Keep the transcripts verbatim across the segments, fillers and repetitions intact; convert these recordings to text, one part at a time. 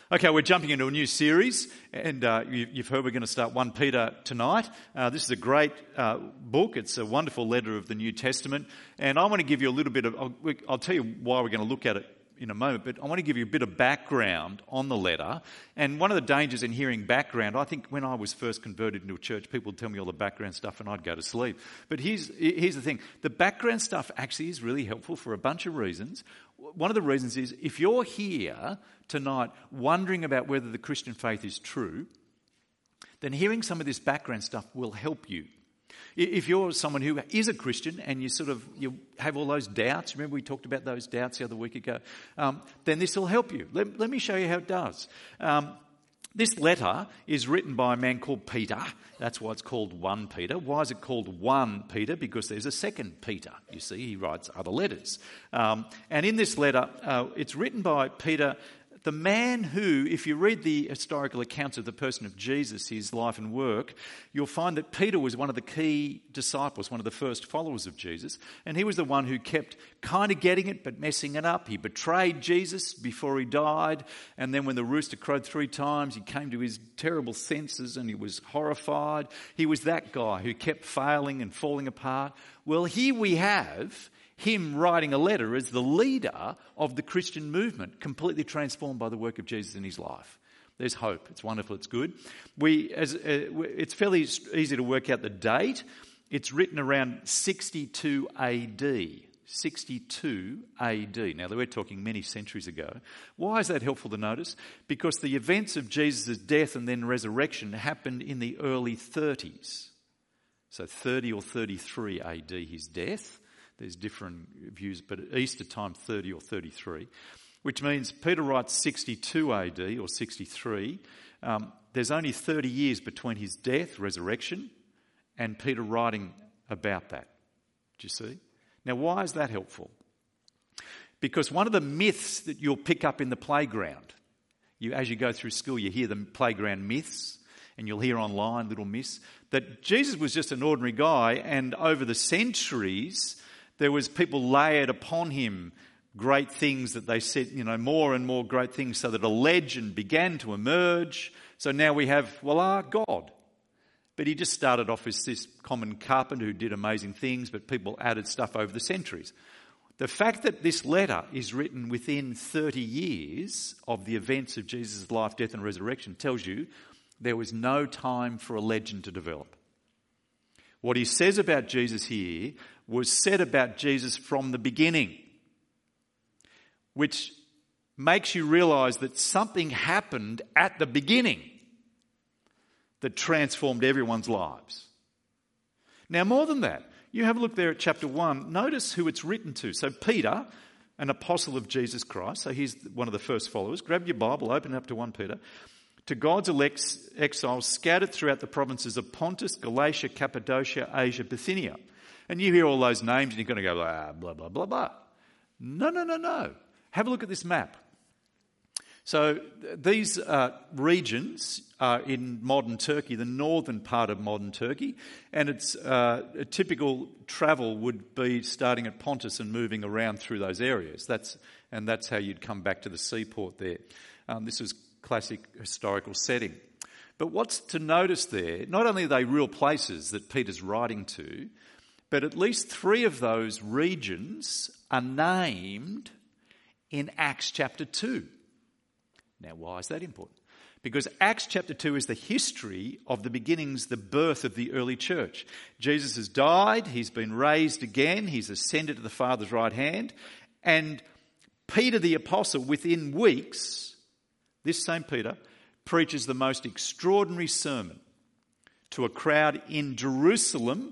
Okay, we're jumping into a new series, and uh, you, you've heard we're going to start First Peter tonight. Uh, this is a great uh, book. It's a wonderful letter of the New Testament, and I want to give you a little bit of, I'll, I'll tell you why we're going to look at it in a moment, but I want to give you a bit of background on the letter. And one of the dangers in hearing background, I think when I was first converted into a church, people would tell me all the background stuff and I'd go to sleep. But here's, here's the thing. The background stuff actually is really helpful for a bunch of reasons. One of the reasons is if you're here tonight wondering about whether the Christian faith is true, then hearing some of this background stuff will help you. If you're someone who is a Christian and you sort of you have all those doubts, remember we talked about those doubts the other week ago, um, then this will help you. Let, let me show you how it does. Um, this letter is written by a man called Peter. That's why it's called First Peter. Why is it called First Peter? Because there's a second Peter. You see, he writes other letters. Um, and in this letter, uh, it's written by Peter, the man who, if you read the historical accounts of the person of Jesus, his life and work, you'll find that Peter was one of the key disciples, one of the first followers of Jesus. And he was the one who kept kind of getting it but messing it up. He betrayed Jesus before he died. And then when the rooster crowed three times, he came to his terrible senses and he was horrified. He was that guy who kept failing and falling apart. Well, here we have him writing a letter as the leader of the Christian movement, completely transformed by the work of Jesus in his life. There's hope. It's wonderful. It's good. We, as uh, it's fairly easy to work out the date. It's written around sixty-two A D. sixty-two A D. Now, we're talking many centuries ago. Why is that helpful to notice? Because the events of Jesus' death and then resurrection happened in the early thirties. So thirty or thirty-three A D, his death. There's different views, but at Easter time, thirty or thirty-three, which means Peter writes sixty-two A D or sixty-three. Um, there's only thirty years between his death, resurrection, and Peter writing about that. Do you see? Now, why is that helpful? Because one of the myths that you'll pick up in the playground, you as you go through school, you hear the playground myths, and you'll hear online little myths, that Jesus was just an ordinary guy, and over the centuries, there was people layered upon him great things that they said, you know, more and more great things so that a legend began to emerge. So now we have, voila, God. But he just started off as this common carpenter who did amazing things, but people added stuff over the centuries. The fact that this letter is written within thirty years of the events of Jesus' life, death and resurrection tells you there was no time for a legend to develop. What he says about Jesus here was said about Jesus from the beginning, which makes you realise that something happened at the beginning that transformed everyone's lives. Now, more than that, you have a look there at chapter one. Notice who it's written to. So Peter, an apostle of Jesus Christ, so he's one of the first followers. Grab your Bible, open it up to First Peter. To God's elect exiles scattered throughout the provinces of Pontus, Galatia, Cappadocia, Asia, Bithynia. And you hear all those names and you're going to go, blah, blah, blah, blah, blah. No, no, no, no. Have a look at this map. So th- these uh, regions are in modern Turkey, the northern part of modern Turkey. And it's uh, a typical travel would be starting at Pontus and moving around through those areas. That's And that's how you'd come back to the seaport there. Um, this is classic historical setting. But what's to notice there, not only are they real places that Peter's writing to, but at least three of those regions are named in Acts chapter two. Now, why is that important? Because Acts chapter two is the history of the beginnings, the birth of the early church. Jesus has died, he's been raised again, he's ascended to the Father's right hand, and Peter the apostle, within weeks, this same Peter, preaches the most extraordinary sermon to a crowd in Jerusalem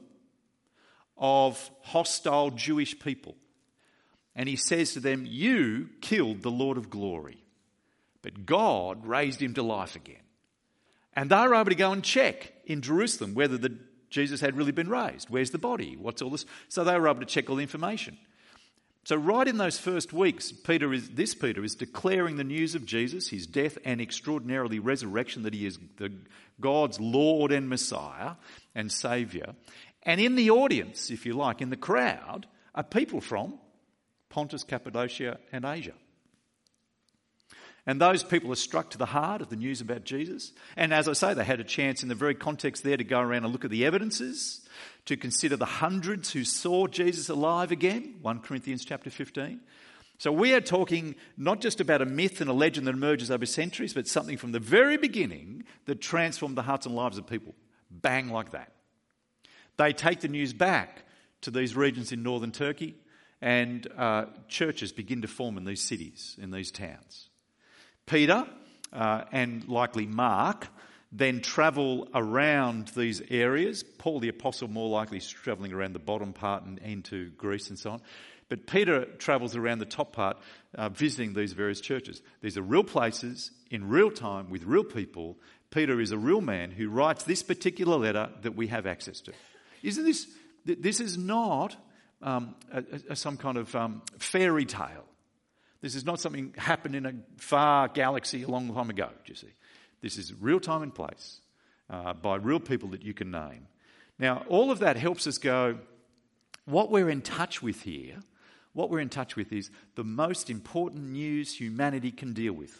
of hostile Jewish people. And he says to them, you killed the Lord of glory, but God raised him to life again. And they were able to go and check in Jerusalem whether the, Jesus had really been raised. Where's the body? What's all this? So they were able to check all the information. So right in those first weeks, Peter is, this Peter is declaring the news of Jesus, his death and extraordinarily resurrection, that he is the God's Lord and Messiah and Saviour. And in the audience, if you like, in the crowd, are people from Pontus, Cappadocia and Asia. And those people are struck to the heart of the news about Jesus. And as I say, they had a chance in the very context there to go around and look at the evidences, to consider the hundreds who saw Jesus alive again, First Corinthians chapter fifteen. So we are talking not just about a myth and a legend that emerges over centuries, but something from the very beginning that transformed the hearts and lives of people. Bang, like that. They take the news back to these regions in northern Turkey, and uh, churches begin to form in these cities, in these towns. Peter uh, and likely Mark then travel around these areas. Paul the Apostle more likely is travelling around the bottom part and into Greece and so on. But Peter travels around the top part, uh, visiting these various churches. These are real places, in real time, with real people. Peter is a real man who writes this particular letter that we have access to. Isn't this, this is not um, a, a, some kind of um, fairy tale. This is not something happened in a far galaxy a long time ago, do you see? This is real time and place uh, by real people that you can name. Now, all of that helps us go, what we're in touch with here, what we're in touch with is the most important news humanity can deal with.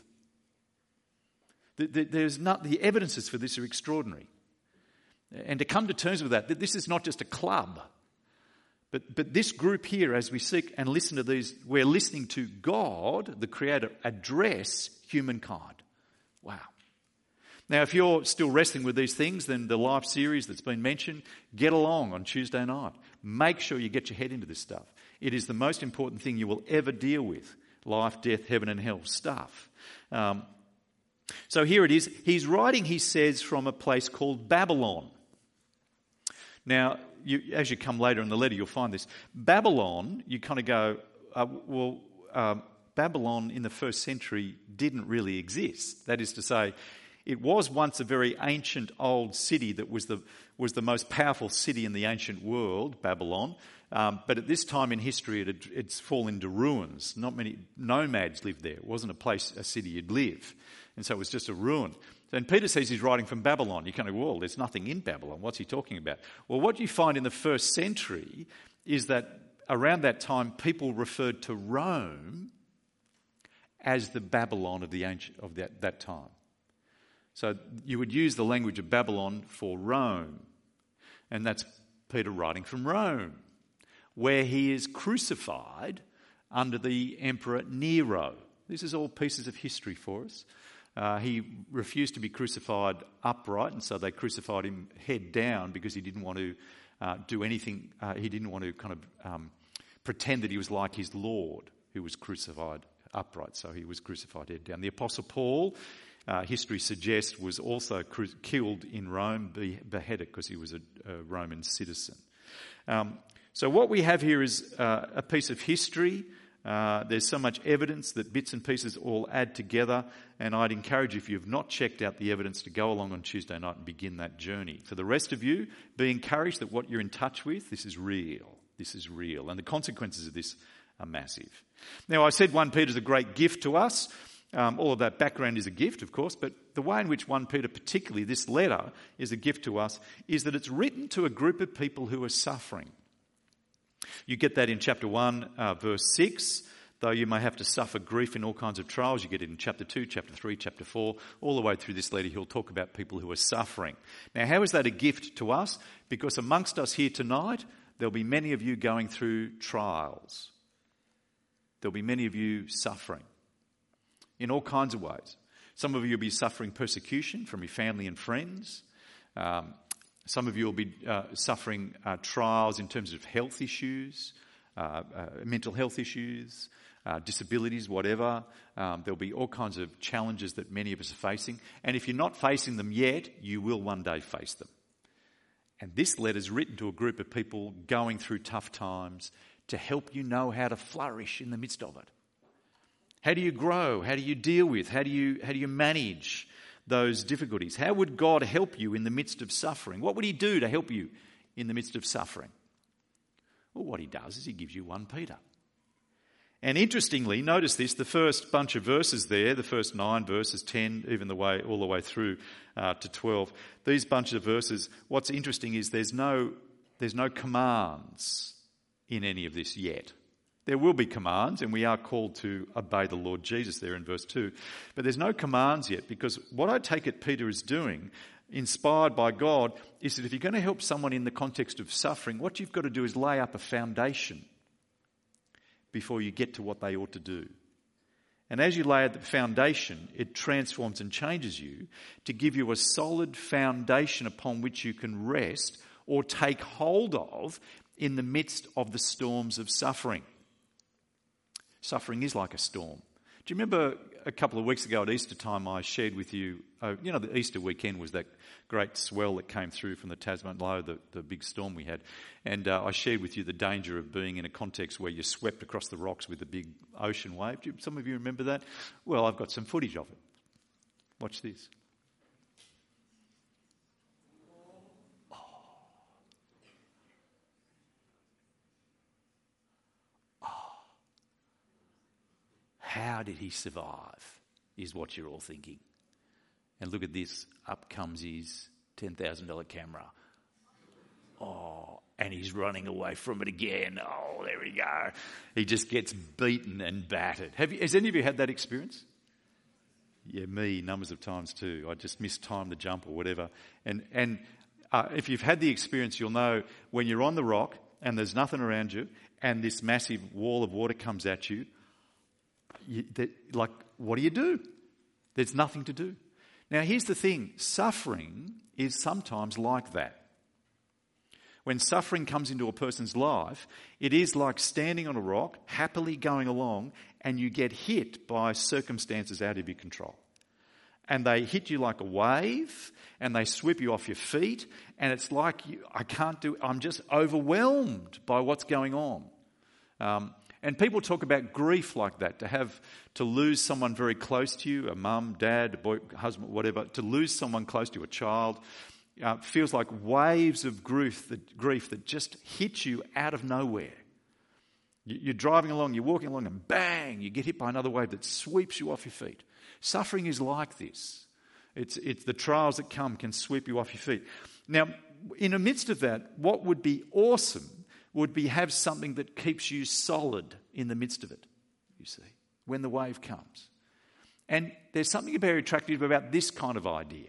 There's not, the evidences for this are extraordinary. And to come to terms with that, that this is not just a club, but, but this group here, as we seek and listen to these, we're listening to God, the Creator, address humankind. Wow. Now, if you're still wrestling with these things, then the life series that's been mentioned, get along on Tuesday night. Make sure you get your head into this stuff. It is the most important thing you will ever deal with. Life, death, heaven and hell stuff. Um, so here it is. He's writing, he says, from a place called Babylon. Now, you, as you come later in the letter, you'll find this. Babylon, you kind of go, uh, well, uh, Babylon in the first century didn't really exist. That is to say, it was once a very ancient old city that was the was the most powerful city in the ancient world, Babylon. Um, but at this time in history, it had, it's fallen to ruins. Not many nomads lived there. It wasn't a place, a city you'd live. And so it was just a ruin. And Peter says he's writing from Babylon. You kind of go, well, there's nothing in Babylon. What's he talking about? Well, what you find in the first century is that around that time, people referred to Rome as the Babylon of the ancient of that, that time. So you would use the language of Babylon for Rome. And that's Peter writing from Rome, where he is crucified under the Emperor Nero. This is all pieces of history for us. Uh, he refused to be crucified upright, and so they crucified him head down because he didn't want to uh, do anything. Uh, he didn't want to kind of um, pretend that he was like his Lord, who was crucified upright. So he was crucified head down. The Apostle Paul, Uh, history suggests, was also cru- killed in Rome, be- beheaded because he was a, a Roman citizen. Um, so what we have here is uh, a piece of history. Uh, there's so much evidence that bits and pieces all add together, and I'd encourage you, if you've not checked out the evidence, to go along on Tuesday night and begin that journey. For the rest of you, be encouraged that what you're in touch with, this is real. This is real, and the consequences of this are massive. Now, I said First Peter is a great gift to us. Um, all of that background is a gift, of course, but the way in which First Peter, particularly this letter, is a gift to us is that it's written to a group of people who are suffering. You get that in chapter one, uh, verse six. Though you may have to suffer grief in all kinds of trials, you get it in chapter two, chapter three, chapter four. All the way through this letter, he'll talk about people who are suffering. Now, how is that a gift to us? Because amongst us here tonight, there'll be many of you going through trials. There'll be many of you suffering in all kinds of ways. Some of you will be suffering persecution from your family and friends. Um, some of you will be uh, suffering uh, trials in terms of health issues, uh, uh, mental health issues, uh, disabilities, whatever. Um, there'll be all kinds of challenges that many of us are facing. And if you're not facing them yet, you will one day face them. And this letter is written to a group of people going through tough times to help you know how to flourish in the midst of it. How do you grow? How do you deal with? How do you, how do you manage those difficulties? How would God help you in the midst of suffering? What would he do to help you in the midst of suffering? Well, what he does is he gives you First Peter. And interestingly, notice this, the first bunch of verses there, the first nine verses, ten, even the way, all the way through uh, to twelve, these bunches of verses, what's interesting is there's no, there's no commands in any of this yet. There will be commands, and we are called to obey the Lord Jesus there in verse two. But there's no commands yet, because what I take it Peter is doing, inspired by God, is that if you're going to help someone in the context of suffering, what you've got to do is lay up a foundation before you get to what they ought to do. And as you lay out the foundation, it transforms and changes you to give you a solid foundation upon which you can rest or take hold of in the midst of the storms of suffering. Suffering is like a storm. Do you remember a couple of weeks ago at Easter time I shared with you, uh, you know, the Easter weekend was that great swell that came through from the Tasman Low, the, the big storm we had. And uh, I shared with you the danger of being in a context where you're swept across the rocks with a big ocean wave. Do you, some of you remember that? Well, I've got some footage of it. Watch this. How did he survive, is what you're all thinking. And look at this. Up comes his ten thousand dollars camera. Oh, and he's running away from it again. Oh, there we go. He just gets beaten and battered. Have you, has any of you had that experience? Yeah, me, numbers of times too. I just missed time to jump or whatever. And, and uh, if you've had the experience, you'll know when you're on the rock and there's nothing around you and this massive wall of water comes at you, You, that, like, what do you do? There's nothing to do. Now, here's the thing. Suffering is sometimes like that. When suffering comes into a person's life, it is like standing on a rock, happily going along, and you get hit by circumstances out of your control. And they hit you like a wave, and they sweep you off your feet, and it's like, you, I can't do, I'm just overwhelmed by what's going on. Um, And people talk about grief like that, to have, to lose someone very close to you, a mum, dad, a boy, husband, whatever, to lose someone close to you, a child, uh, feels like waves of grief that, grief that just hit you out of nowhere. You, you're driving along, you're walking along, and bang, you get hit by another wave that sweeps you off your feet. Suffering is like this. It's, it's the trials that come can sweep you off your feet. Now, in the midst of that, what would be awesome would be have something that keeps you solid in the midst of it, you see, when the wave comes. And there's something very attractive about this kind of idea.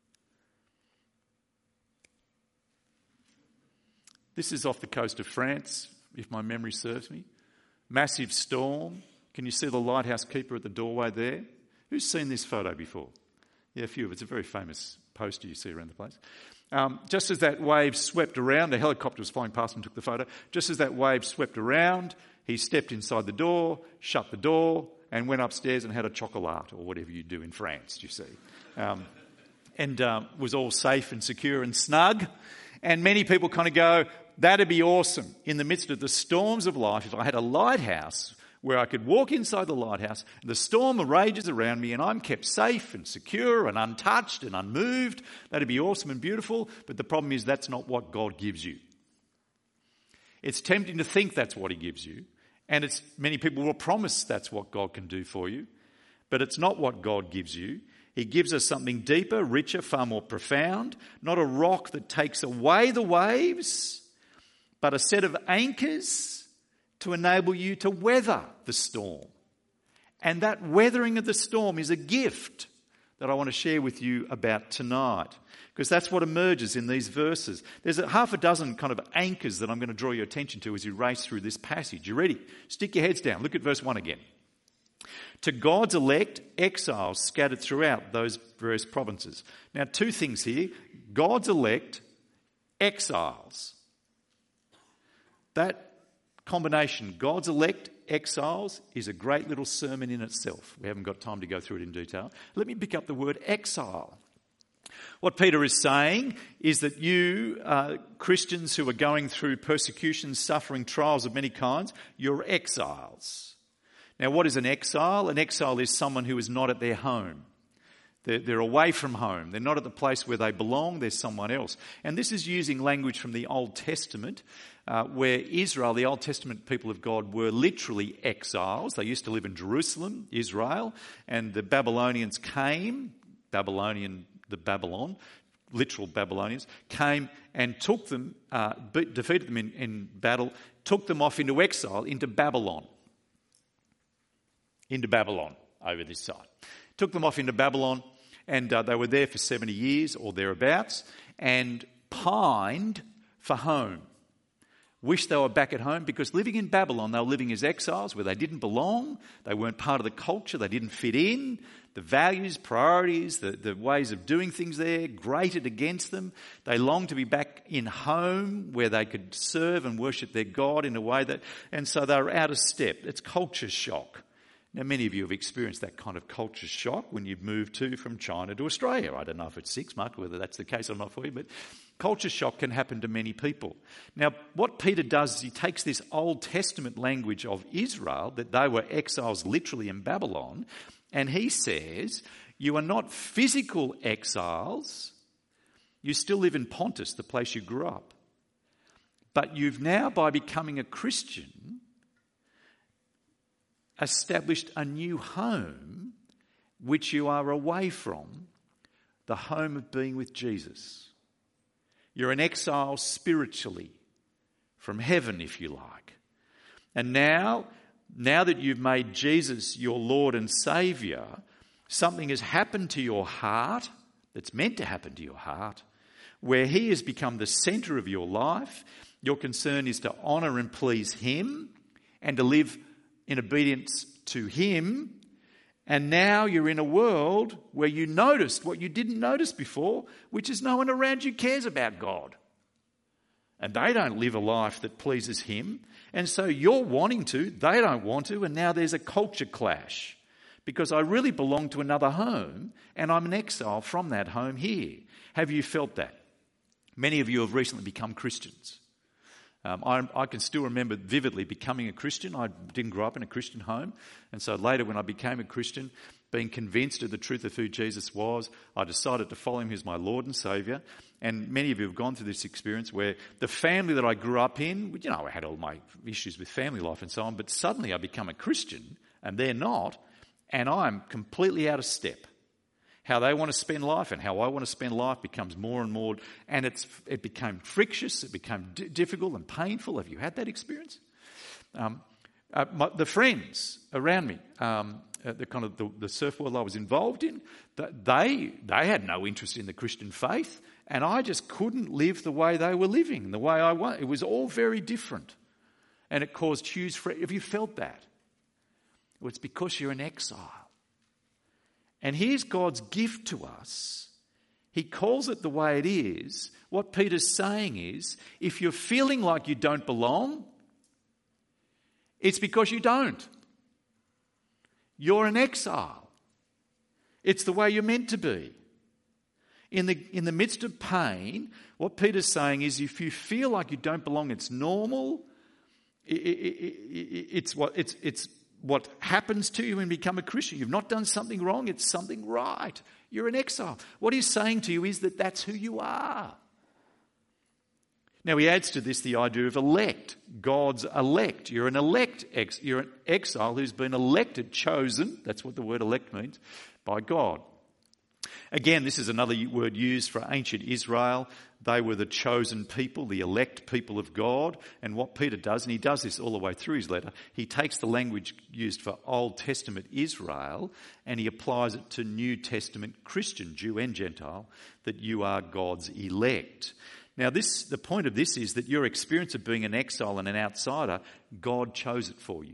This is off the coast of France, if my memory serves me. Massive storm. Can you see the lighthouse keeper at the doorway there? Who's seen this photo before? Yeah, a few of it. It's a very famous poster you see around the place. Um, just as that wave swept around, a helicopter was flying past and took the photo. Just as that wave swept around, he stepped inside the door, shut the door, and went upstairs and had a chocolat, or whatever you do in France, you see. Um, and uh, was all safe and secure and snug. And many people kind of go, that'd be awesome in the midst of the storms of life if I had a lighthouse where I could walk inside the lighthouse and the storm rages around me and I'm kept safe and secure and untouched and unmoved. That'd be awesome and beautiful, but the problem is that's not what God gives you. It's tempting to think that's what he gives you, and it's many people will promise that's what God can do for you, but it's not what God gives you. He gives us something deeper, richer, far more profound, not a rock that takes away the waves, but a set of anchors to enable you to weather the storm. And that weathering of the storm is a gift that I want to share with you about tonight, because that's what emerges in these verses. There's a half a dozen kind of anchors that I'm going to draw your attention to as you race through this passage. You ready? Stick your heads down. Look at verse one again. To God's elect, exiles scattered throughout those various provinces. Now, two things here. God's elect, exiles. That combination, God's elect, exiles, is a great little sermon in itself. We haven't got time to go through it in detail. Let me pick up the word exile. What Peter is saying is that you, uh, Christians who are going through persecution, suffering, trials of many kinds, you're exiles. Now, what is an exile? An exile is someone who is not at their home. They're, they're away from home. They're not at the place where they belong. They're someone else. And this is using language from the Old Testament, uh, where Israel, the Old Testament people of God, were literally exiles. They used to live in Jerusalem, Israel, and the Babylonians came, Babylonian, the Babylon, literal Babylonians, came and took them, uh, beat, defeated them in, in battle, took them off into exile, into Babylon. Into Babylon, over this side. Took them off into Babylon, and uh, they were there for seventy years or thereabouts, and pined for home. Wished they were back at home, because living in Babylon, they were living as exiles where they didn't belong, they weren't part of the culture, they didn't fit in. The values, priorities, the, the ways of doing things there grated against them. They longed to be back in home where they could serve and worship their God in a way that, and so they were out of step. It's culture shock. Now, many of you have experienced that kind of culture shock when you've moved to from China to Australia. I don't know if it's six months, whether that's the case or not for you, but culture shock can happen to many people. Now, what Peter does is he takes this Old Testament language of Israel, that they were exiles literally in Babylon, and he says, you are not physical exiles. You still live in Pontus, the place you grew up. But you've now, by becoming a Christian, established a new home which you are away from, the home of being with Jesus. You're an exile spiritually from heaven, if you like. And now, now that you've made Jesus your Lord and Saviour, something has happened to your heart that's meant to happen to your heart, where he has become the centre of your life. Your concern is to honour and please him and to live in obedience to him. And now you're in a world where you noticed what you didn't notice before, which is no one around you cares about God. And they don't live a life that pleases him. And so you're wanting to, they don't want to, and now there's a culture clash. Because I really belong to another home, and I'm an exile from that home here. Have you felt that? Many of you have recently become Christians. Um, I, I can still remember vividly becoming a Christian. I didn't grow up in a Christian home. And so later when I became a Christian, being convinced of the truth of who Jesus was, I decided to follow him as my Lord and Saviour. And many of you have gone through this experience where the family that I grew up in, you know, I had all my issues with family life and so on, but suddenly I become a Christian and they're not, and I'm completely out of step. How they want to spend life and how I want to spend life becomes more and more, and it's it became frictious, it became d- difficult and painful. Have you had that experience? Um, uh, my, the friends around me, um, uh, the kind of the, the surf world I was involved in, they they had no interest in the Christian faith, and I just couldn't live the way they were living, the way I want. It was all very different, and it caused huge. Fr- Have you felt that? Well, it's because you're in exile. And here's God's gift to us. He calls it the way it is. What Peter's saying is, if you're feeling like you don't belong, it's because you don't. You're an exile. It's the way you're meant to be. In the, in the midst of pain, what Peter's saying is, if you feel like you don't belong, it's normal. It, it, it, it's what it's it's. What happens to you when you become a Christian. You've not done something wrong, it's something right. You're an exile. What he's saying to you is that that's who you are. Now he adds to this the idea of elect, God's elect. You're an elect, ex- you're an exile who's been elected, chosen, that's what the word elect means, by God. Again, this is another word used for ancient Israel. They were the chosen people, the elect people of God. And what Peter does, and he does this all the way through his letter, he takes the language used for Old Testament Israel and he applies it to New Testament Christian, Jew and Gentile, that you are God's elect. Now, this the point of this is that your experience of being an exile and an outsider, God chose it for you.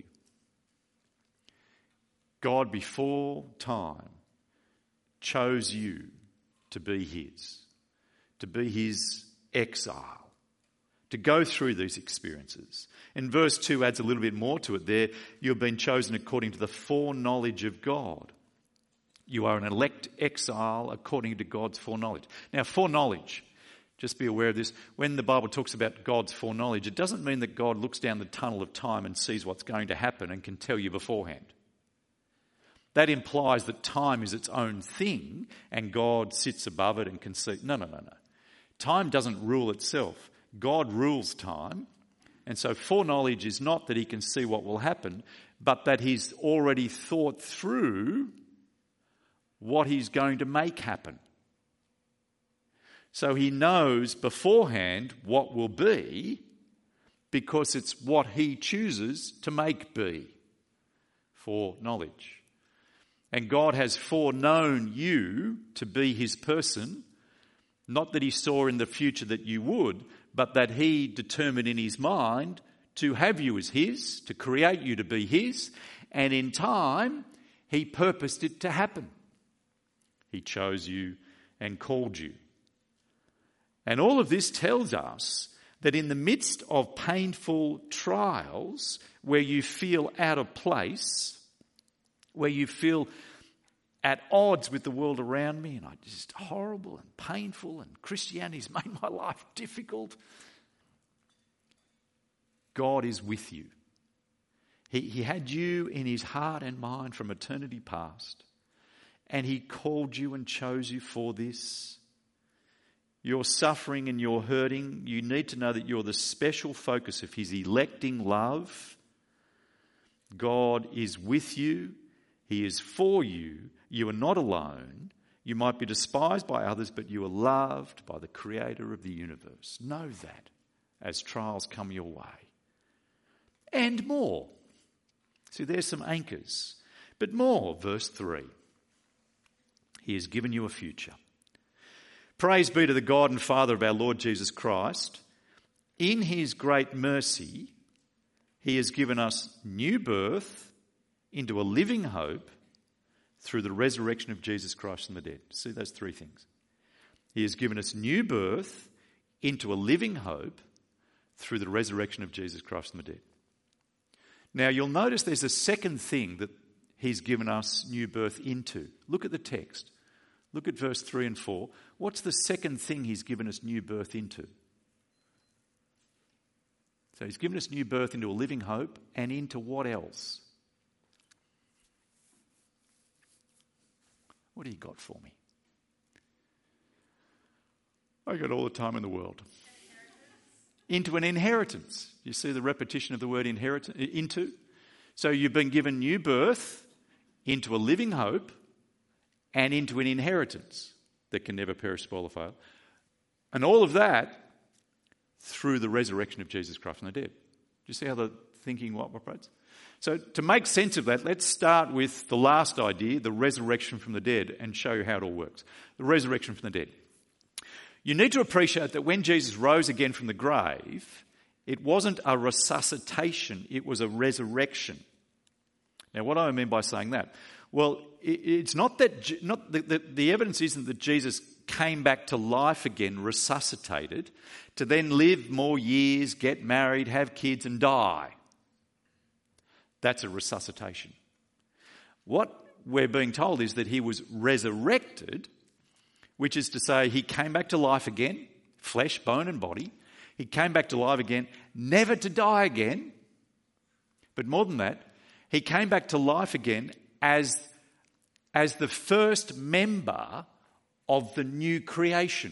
God, before time, chose you to be his, to be his exile, to go through these experiences. And verse two adds a little bit more to it there. You have been chosen according to the foreknowledge of God. You are an elect exile according to God's foreknowledge. Now, foreknowledge, just be aware of this. When the Bible talks about God's foreknowledge, it doesn't mean that God looks down the tunnel of time and sees what's going to happen and can tell you beforehand. That implies that time is its own thing and God sits above it and can see. No, no, no, no. Time doesn't rule itself. God rules time. And so foreknowledge is not that he can see what will happen, but that he's already thought through what he's going to make happen. So he knows beforehand what will be because it's what he chooses to make be. Foreknowledge. And God has foreknown you to be his person, not that he saw in the future that you would, but that he determined in his mind to have you as his, to create you to be his, and in time he purposed it to happen. He chose you and called you. And all of this tells us that in the midst of painful trials where you feel out of place, where you feel at odds with the world around me, and it's just horrible and painful, and Christianity's made my life difficult, God is with you. He, he had you in his heart and mind from eternity past, and he called you and chose you for this. You're suffering and you're hurting. You need to know that you're the special focus of his electing love. God is with you. He is for you. You are not alone. You might be despised by others, but you are loved by the creator of the universe. Know that as trials come your way. And more. See, there's some anchors. But more, verse three. He has given you a future. Praise be to the God and Father of our Lord Jesus Christ. In his great mercy, he has given us new birth into a living hope through the resurrection of Jesus Christ from the dead. See those three things. He has given us new birth into a living hope through the resurrection of Jesus Christ from the dead. Now you'll notice there's a second thing that he's given us new birth into. Look at the text. Look at verse three and four. What's the second thing he's given us new birth into? So he's given us new birth into a living hope, and into what else? What do you got for me? I got all the time in the world. Into an inheritance. You see the repetition of the word inheritance, into? So you've been given new birth into a living hope and into an inheritance that can never perish, spoil or fail. And all of that through the resurrection of Jesus Christ from the dead. Do you see how the thinking operates? So to make sense of that, let's start with the last idea, the resurrection from the dead, and show you how it all works. The resurrection from the dead. You need to appreciate that when Jesus rose again from the grave, it wasn't a resuscitation, it was a resurrection. Now, what do I mean by saying that? Well, it's not that, not the, the, the evidence isn't that Jesus came back to life again, resuscitated, to then live more years, get married, have kids and die. That's a resuscitation. What we're being told is that he was resurrected, which is to say he came back to life again, flesh, bone and body. He came back to life again, never to die again. But more than that, he came back to life again as, as the first member of the new creation.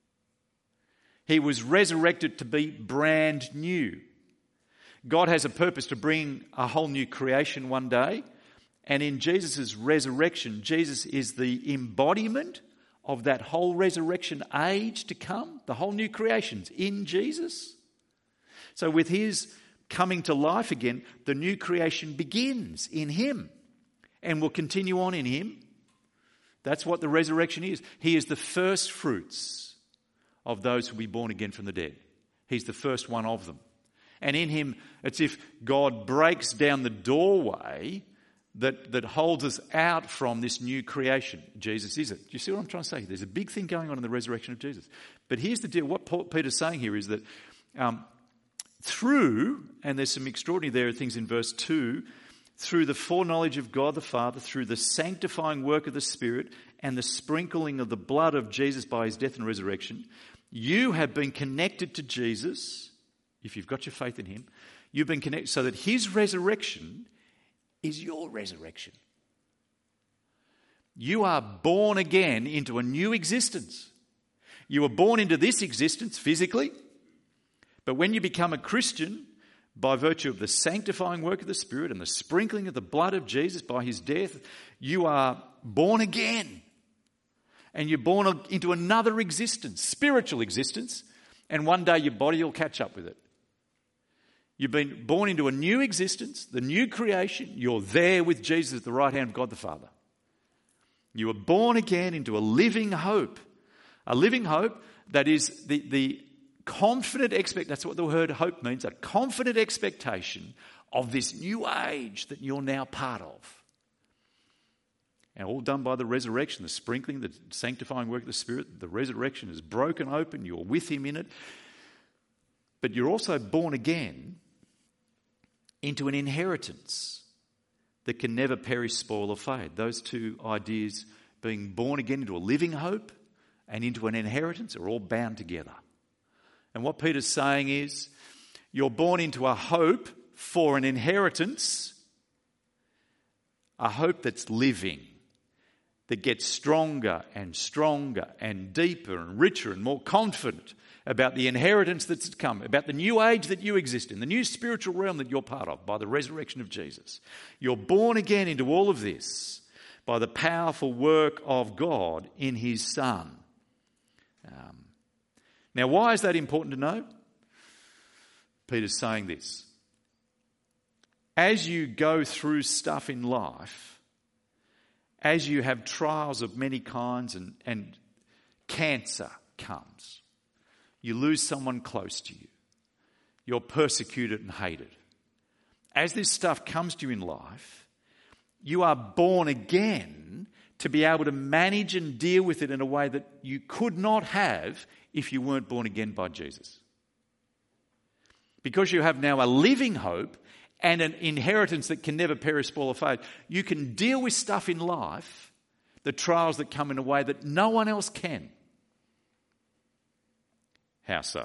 He was resurrected to be brand new. God has a purpose to bring a whole new creation one day. And in Jesus' resurrection, Jesus is the embodiment of that whole resurrection age to come. The whole new creation's in Jesus. So with his coming to life again, the new creation begins in him and will continue on in him. That's what the resurrection is. He is the first fruits of those who will be born again from the dead. He's the first one of them. And in him, it's if God breaks down the doorway that, that holds us out from this new creation. Jesus is it. Do you see what I'm trying to say? There's a big thing going on in the resurrection of Jesus. But here's the deal. What Paul, Peter's saying here is that um, through, and there's some extraordinary there things in verse two, through the foreknowledge of God the Father, through the sanctifying work of the Spirit and the sprinkling of the blood of Jesus by his death and resurrection, you have been connected to Jesus. If you've got your faith in him, you've been connected so that his resurrection is your resurrection. You are born again into a new existence. You were born into this existence physically, but when you become a Christian, by virtue of the sanctifying work of the Spirit and the sprinkling of the blood of Jesus by his death, you are born again. And you're born into another existence, spiritual existence, and one day your body will catch up with it. You've been born into a new existence, the new creation. You're there with Jesus at the right hand of God the Father. You were born again into a living hope. A living hope that is the, the confident expect. That's what the word hope means. A confident expectation of this new age that you're now part of. And all done by the resurrection, the sprinkling, the sanctifying work of the Spirit. The resurrection is broken open. You're with him in it. But you're also born again into an inheritance that can never perish, spoil or fade. Those two ideas, being born again into a living hope and into an inheritance, are all bound together. And what Peter's saying is, you're born into a hope for an inheritance, a hope that's living, that gets stronger and stronger and deeper and richer and more confident about the inheritance that's to come, about the new age that you exist in, the new spiritual realm that you're part of by the resurrection of Jesus. You're born again into all of this by the powerful work of God in his Son. Um, now, why is that important to know? Peter's saying this. As you go through stuff in life, as you have trials of many kinds and, and cancer comes, you lose someone close to you, you're persecuted and hated. As this stuff comes to you in life, you are born again to be able to manage and deal with it in a way that you could not have if you weren't born again by Jesus. Because you have now a living hope and an inheritance that can never perish, spoil or fade, you can deal with stuff in life, the trials that come in a way that no one else can. How so?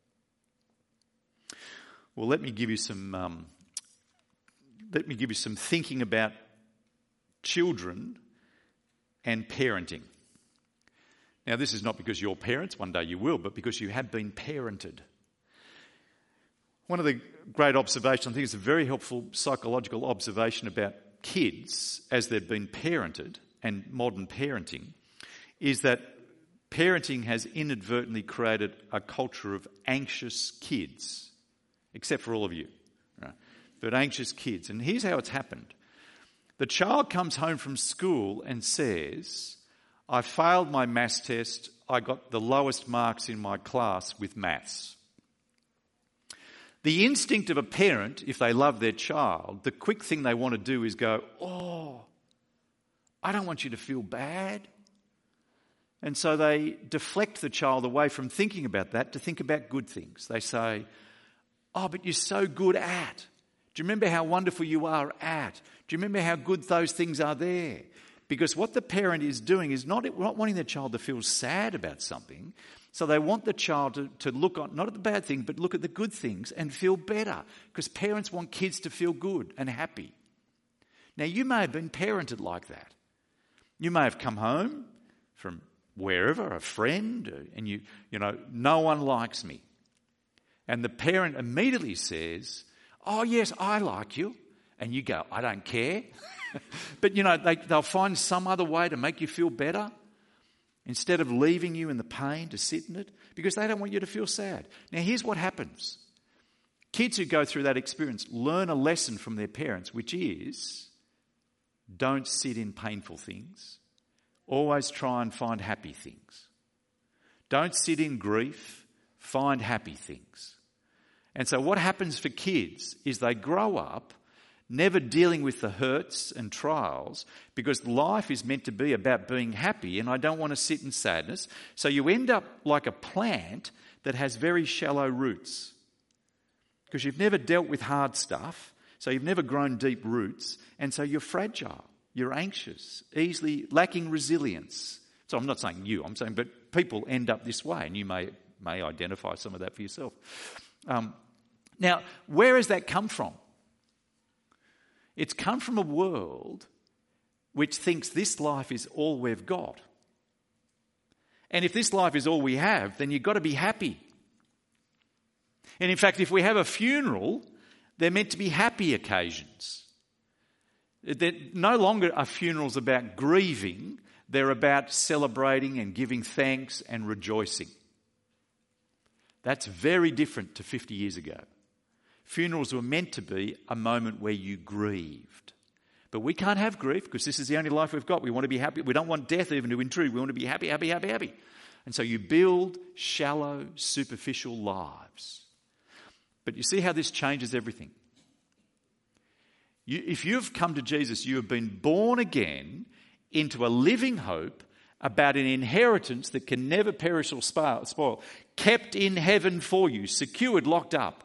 Well, let me give you some. Um, let me give you some thinking about children and parenting. Now, this is not because you're parents. One day you will, but because you have been parented. One of the great observations, I think it's a very helpful psychological observation about kids as they've been parented and modern parenting, is that parenting has inadvertently created a culture of anxious kids, except for all of you, right? But anxious kids. And here's how it's happened. The child comes home from school and says, I failed my maths test, I got the lowest marks in my class with maths. The instinct of a parent, if they love their child, the quick thing they want to do is go, oh, I don't want you to feel bad. And so they deflect the child away from thinking about that to think about good things. They say, oh, but you're so good at. Do you remember how wonderful you are at? Do you remember how good those things are there? Because what the parent is doing is not, not wanting the child to feel sad about something. So they want the child to, to look on, not at the bad thing, but look at the good things and feel better. Because parents want kids to feel good and happy. Now, you may have been parented like that. You may have come home from wherever, a friend, and you, you know, no one likes me. And the parent immediately says, oh, yes, I like you. And you go, I don't care. But, you know, they, they'll find some other way to make you feel better instead of leaving you in the pain to sit in it because they don't want you to feel sad. Now, here's what happens. Kids who go through that experience learn a lesson from their parents, which is don't sit in painful things. Always try and find happy things. Don't sit in grief. Find happy things. And so what happens for kids is they grow up never dealing with the hurts and trials because life is meant to be about being happy and I don't want to sit in sadness. So you end up like a plant that has very shallow roots because you've never dealt with hard stuff, so you've never grown deep roots, and so you're fragile. You're anxious, easily lacking resilience. So I'm not saying you, I'm saying, but people end up this way, and you may may identify some of that for yourself. Um, now, where has that come from? It's come from a world which thinks this life is all we've got. And if this life is all we have, then you've got to be happy. And in fact, if we have a funeral, they're meant to be happy occasions. They're no longer are funerals about grieving. They're about celebrating and giving thanks and rejoicing. That's very different to fifty years ago. Funerals were meant to be a moment where you grieved. But we can't have grief because this is the only life we've got. We want to be happy. We don't want death even to intrude. We want to be happy, happy, happy, happy. And so you build shallow, superficial lives. But you see how this changes everything. You, if you've come to Jesus, you have been born again into a living hope about an inheritance that can never perish or spoil, kept in heaven for you, secured, locked up.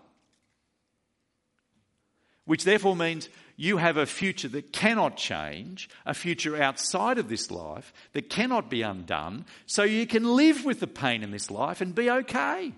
Which therefore means you have a future that cannot change, a future outside of this life that cannot be undone, so you can live with the pain in this life and be okay.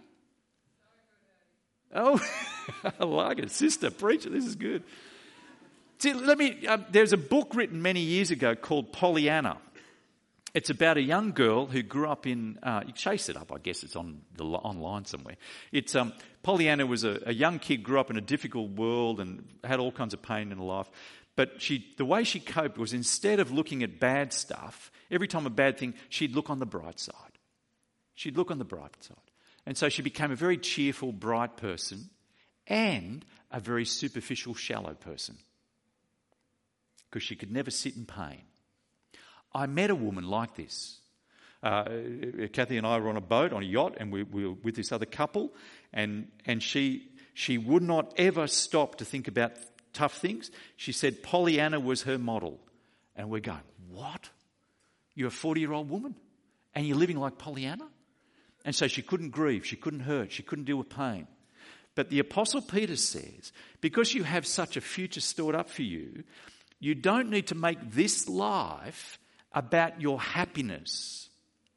Oh, I like it. Sister, preacher, this is good. See, let me, uh, there's a book written many years ago called Pollyanna. It's about a young girl who grew up in, uh, you chase it up, I guess it's on the online somewhere. It's um, Pollyanna was a, a young kid, grew up in a difficult world and had all kinds of pain in her life. But she, the way she coped was instead of looking at bad stuff, every time a bad thing, she'd look on the bright side. She'd look on the bright side. And so she became a very cheerful, bright person and a very superficial, shallow person. Because she could never sit in pain. I met a woman like this. Uh, Kathy and I were on a boat, on a yacht, and we, we were with this other couple, and, and she she would not ever stop to think about tough things. She said Pollyanna was her model. And we're going, what? You're a forty-year-old woman, and you're living like Pollyanna? And so she couldn't grieve, she couldn't hurt, she couldn't deal with pain. But the Apostle Peter says, because you have such a future stored up for you, you don't need to make this life about your happiness.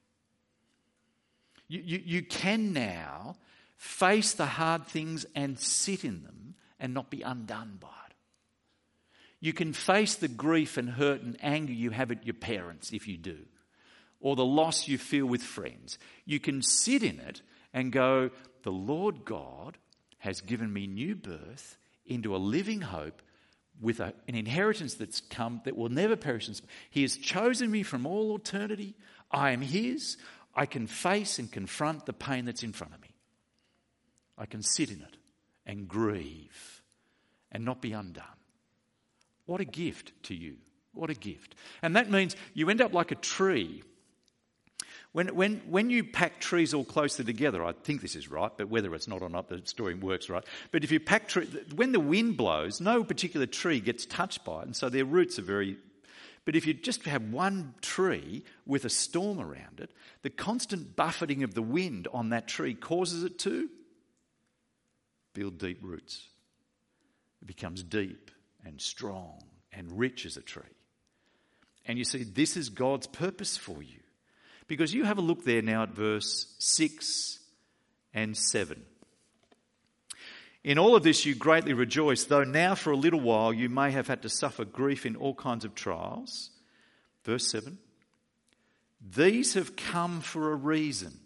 You, you, you can now face the hard things and sit in them and not be undone by it. You can face the grief and hurt and anger you have at your parents if you do, or the loss you feel with friends. You can sit in it and go, the Lord God has given me new birth into a living hope with a, an inheritance that's come that will never perish. He has chosen me from all eternity. I am his. I can face and confront the pain that's in front of me. I can sit in it and grieve and not be undone. What a gift to you. What a gift. And that means you end up like a tree. When, when, when you pack trees all closely together, I think this is right, but whether it's not or not, the story works right. But if you pack trees, when the wind blows, no particular tree gets touched by it, and so their roots are very... But if you just have one tree with a storm around it, the constant buffeting of the wind on that tree causes it to build deep roots. It becomes deep and strong and rich as a tree. And you see, this is God's purpose for you. Because you have a look there now at verse six and seven. In all of this you greatly rejoice, though now for a little while you may have had to suffer grief in all kinds of trials. Verse seven. These have come for a reason,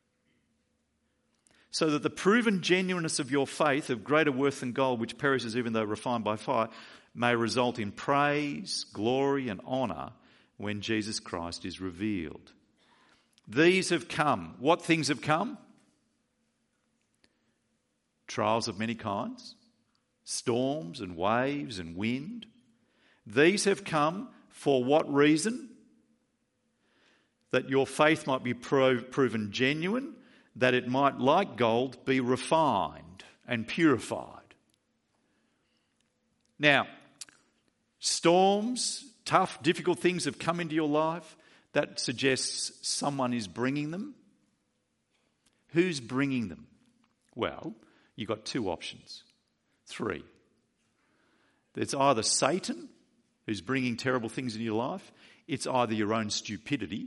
so that the proven genuineness of your faith, of greater worth than gold, which perishes even though refined by fire, may result in praise, glory and honour when Jesus Christ is revealed. These have come. What things have come? Trials of many kinds, storms and waves and wind. These have come for what reason? That your faith might be pro- proven genuine, that it might, like gold, be refined and purified. Now, storms, tough, difficult things have come into your life. That suggests someone is bringing them. Who's bringing them? Well, you've got two options. Three. It's either Satan, who's bringing terrible things into your life. It's either your own stupidity.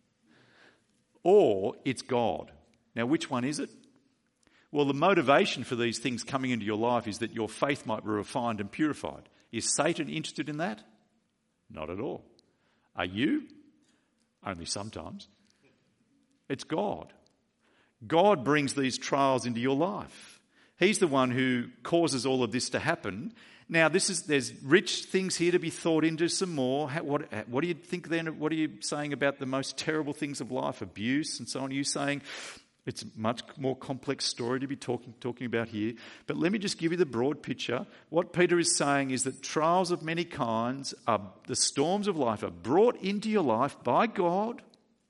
Or it's God. Now, which one is it? Well, the motivation for these things coming into your life is that your faith might be refined and purified. Is Satan interested in that? Not at all. Are you? Only sometimes. It's God. God brings these trials into your life. He's the one who causes all of this to happen, Now, this is there's rich things here to be thought into some more. How, what, what do you think then? What are you saying about the most terrible things of life, abuse and so on? Are you saying it's a much more complex story to be talking, talking about here? But let me just give you the broad picture. What Peter is saying is that trials of many kinds, are, the storms of life are brought into your life by God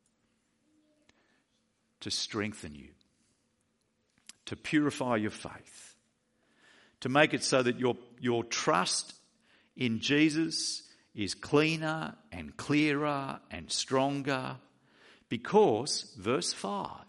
to strengthen you, to purify your faith, to make it so that your, your trust in Jesus is cleaner and clearer and stronger. Because, verse five,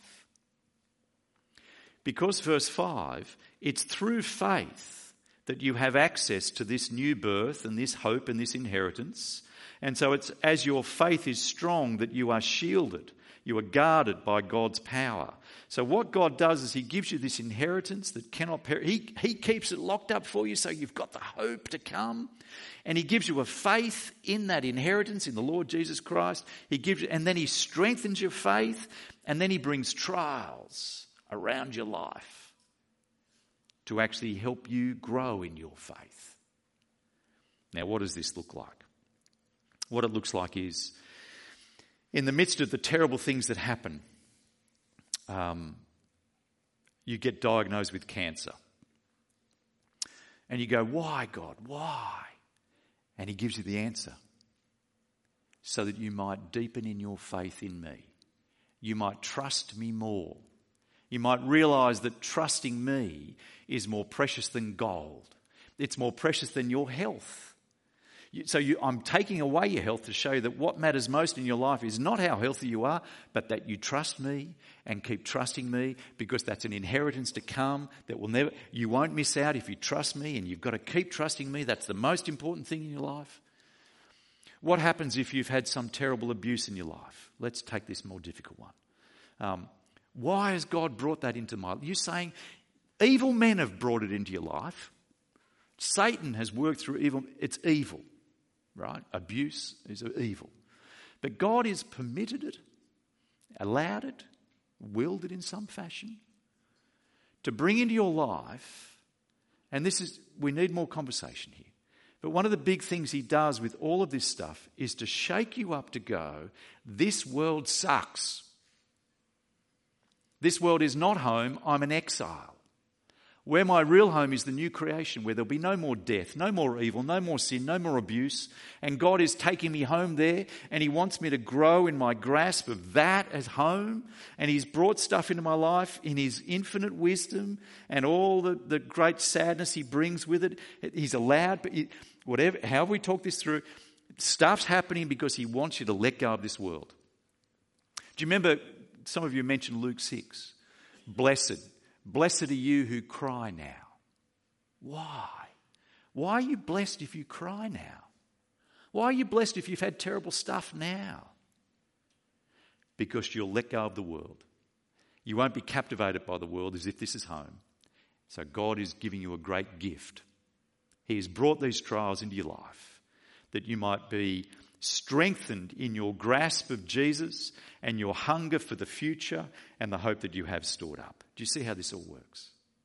because verse five, it's through faith that you have access to this new birth and this hope and this inheritance. And so it's as your faith is strong that you are shielded. You are guarded by God's power. So what God does is he gives you this inheritance that cannot perish. He, he keeps it locked up for you so you've got the hope to come. And he gives you a faith in that inheritance in the Lord Jesus Christ. He gives you, and then he strengthens your faith, and then he brings trials around your life to actually help you grow in your faith. Now, what does this look like? What it looks like is, in the midst of the terrible things that happen, um, you get diagnosed with cancer. And you go, why, God, why? And he gives you the answer so that you might deepen in your faith in me. You might trust me more. You might realise that trusting me is more precious than gold. It's more precious than your health. So you, I'm taking away your health to show you that what matters most in your life is not how healthy you are, but that you trust me and keep trusting me, because that's an inheritance to come that will never, you won't miss out if you trust me, and you've got to keep trusting me. That's the most important thing in your life. What happens if you've had some terrible abuse in your life? Let's take this more difficult one. Um, why has God brought that into my life? You're saying evil men have brought it into your life. Satan has worked through evil. It's evil. Right? Abuse is evil. But God has permitted it, allowed it, willed it in some fashion to bring into your life. And this is, we need more conversation here. But one of the big things he does with all of this stuff is to shake you up to go, this world sucks. This world is not home, I'm an exile. Where my real home is the new creation, where there'll be no more death, no more evil, no more sin, no more abuse. And God is taking me home there, and he wants me to grow in my grasp of that as home. And he's brought stuff into my life in his infinite wisdom and all the, the great sadness he brings with it. He's allowed, but he, whatever, however we talk this through, stuff's happening because he wants you to let go of this world. Do you remember, some of you mentioned Luke six, blessed. Blessed are you who cry now. Why? Why are you blessed if you cry now? Why are you blessed if you've had terrible stuff now? Because you'll let go of the world. You won't be captivated by the world as if this is home. So God is giving you a great gift. He has brought these trials into your life that you might be strengthened in your grasp of Jesus and your hunger for the future and the hope that you have stored up. Do you see how this all works?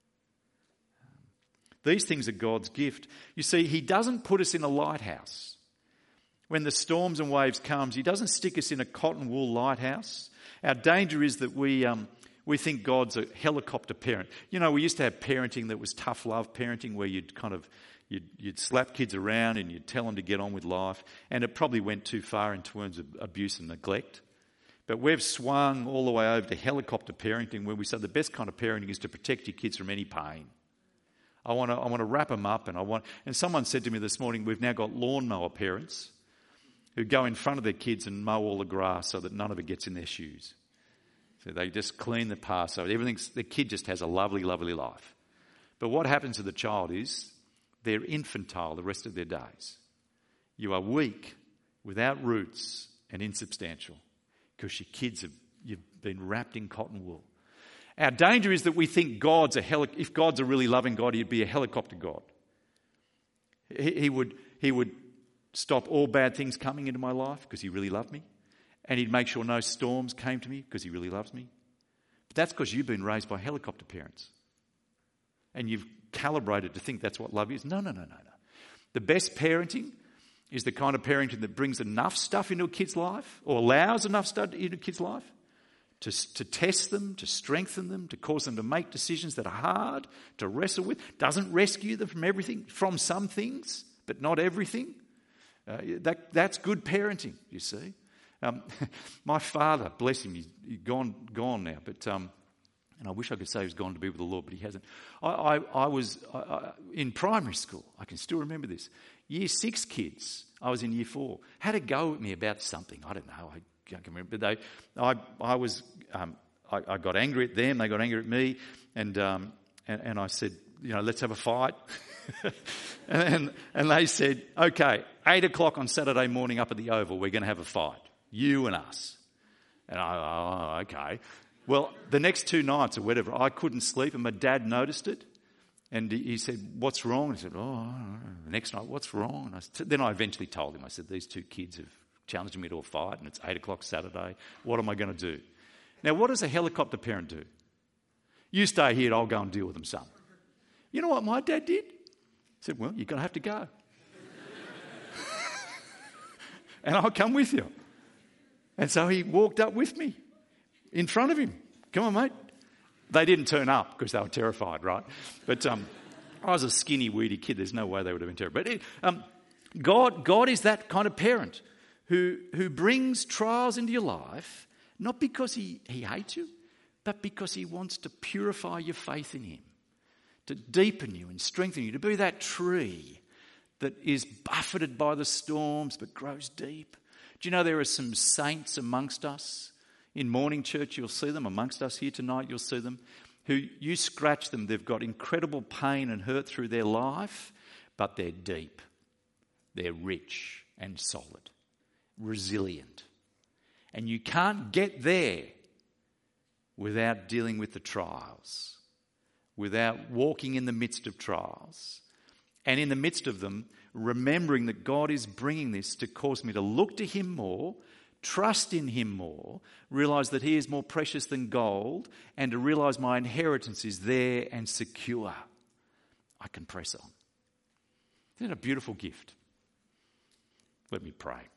These things are God's gift. You see, he doesn't put us in a lighthouse. When the storms and waves comes, he doesn't stick us in a cotton wool lighthouse. Our danger is that we um, we think God's a helicopter parent. You know, we used to have parenting that was tough love parenting, where you'd kind of You'd, you'd slap kids around and you'd tell them to get on with life, and it probably went too far in terms of abuse and neglect. But we've swung all the way over to helicopter parenting, where we say the best kind of parenting is to protect your kids from any pain. I want to I want to wrap them up, and I want. And someone said to me this morning, we've now got lawnmower parents who go in front of their kids and mow all the grass so that none of it gets in their shoes. So they just clean the path so everything's, the kid just has a lovely, lovely life. But what happens to the child is, they're infantile the rest of their days. You are weak, without roots, and insubstantial because your kids have you've been wrapped in cotton wool. Our danger is that we think God's a heli- if God's a really loving God, he'd be a helicopter God. He, he would he would stop all bad things coming into my life because he really loved me, and he'd make sure no storms came to me because he really loves me. But that's because you've been raised by helicopter parents, and you've calibrated to think that's what love is. No, no, no, no, no. The best parenting is the kind of parenting that brings enough stuff into a kid's life, or allows enough stuff into a kid's life to, to test them, to strengthen them, to cause them to make decisions that are hard, to wrestle with. Doesn't rescue them from everything, from some things, but not everything. Uh, that, that's good parenting, you see. Um, my father, bless him, he's, he's gone, gone now, but um, and I wish I could say he's gone to be with the Lord, but he hasn't. I, I, I was I, I, in primary school. I can still remember this. Year six kids, I was in year four, had a go at me about something. I don't know. I can't remember. But they, I, I was, um, I, I got angry at them. They got angry at me, and um, and, and I said, you know, let's have a fight. and, and and they said, okay, eight o'clock on Saturday morning up at the Oval, we're going to have a fight, you and us. And I, oh, okay. Well, the next two nights or whatever, I couldn't sleep, and my dad noticed it. And he said, what's wrong? And I said, oh, the next night, what's wrong? And I said, then I eventually told him, I said, these two kids have challenged me to a fight, and it's eight o'clock Saturday. What am I going to do? Now, what does a helicopter parent do? You stay here, I'll go and deal with them, son. You know what my dad did? He said, well, you're going to have to go. And I'll come with you. And so he walked up with me in front of him. Come on, mate. They didn't turn up because they were terrified, right? But um, I was a skinny, weedy kid. There's no way they would have been terrified. But um, God, God is that kind of parent who, who brings trials into your life, not because he, he hates you, but because he wants to purify your faith in him, to deepen you and strengthen you, to be that tree that is buffeted by the storms but grows deep. Do you know there are some saints amongst us? In morning church, you'll see them. Amongst us here tonight, you'll see them. Who you scratch them, they've got incredible pain and hurt through their life, but they're deep. They're rich and solid, resilient. And you can't get there without dealing with the trials, without walking in the midst of trials. And in the midst of them, remembering that God is bringing this to cause me to look to him more, trust in him more, realise that he is more precious than gold, and to realise my inheritance is there and secure. I can press on. Isn't it a beautiful gift? Let me pray.